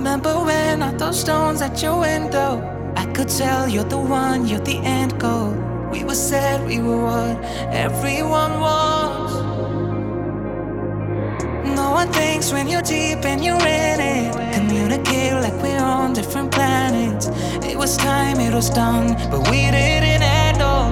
Remember when I threw stones at your window? I could tell you're the one, you're the end goal. We were said we were what everyone wants. No one thinks when you're deep and you're in it. Communicate like we're on different planets. It was time, it was done, but we didn't end all.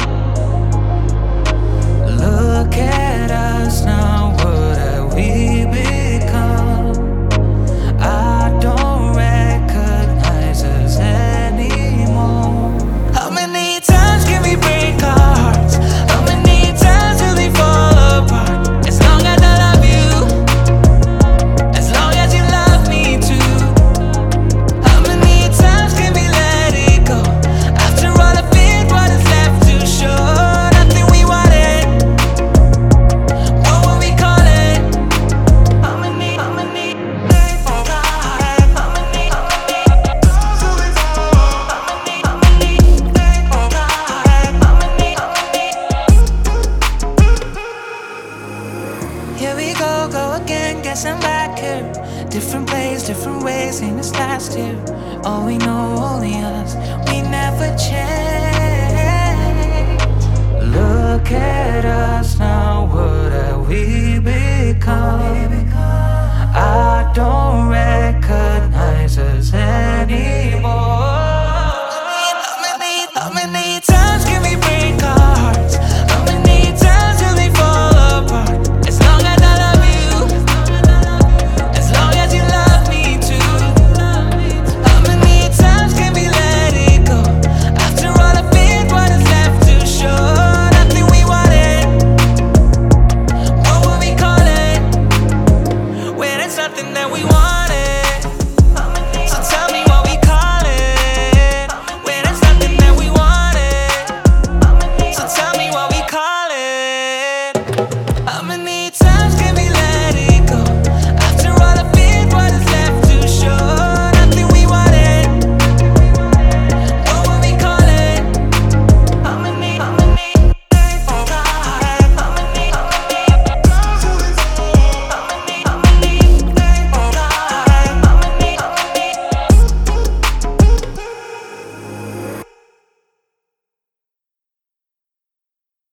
Look at us now, what have we become? I don't recognize us anymore. How many times can we break our hearts? How many times till they fall apart? As long as I love you, as long as you love me too. How many times can we let it go? After all I feel, what is left to show? Nothing we wanted. What will we call it? How many break our heart? How many break our heart? Here we go again, guess I'm back here. Different place, different ways, ain't this last year. All we know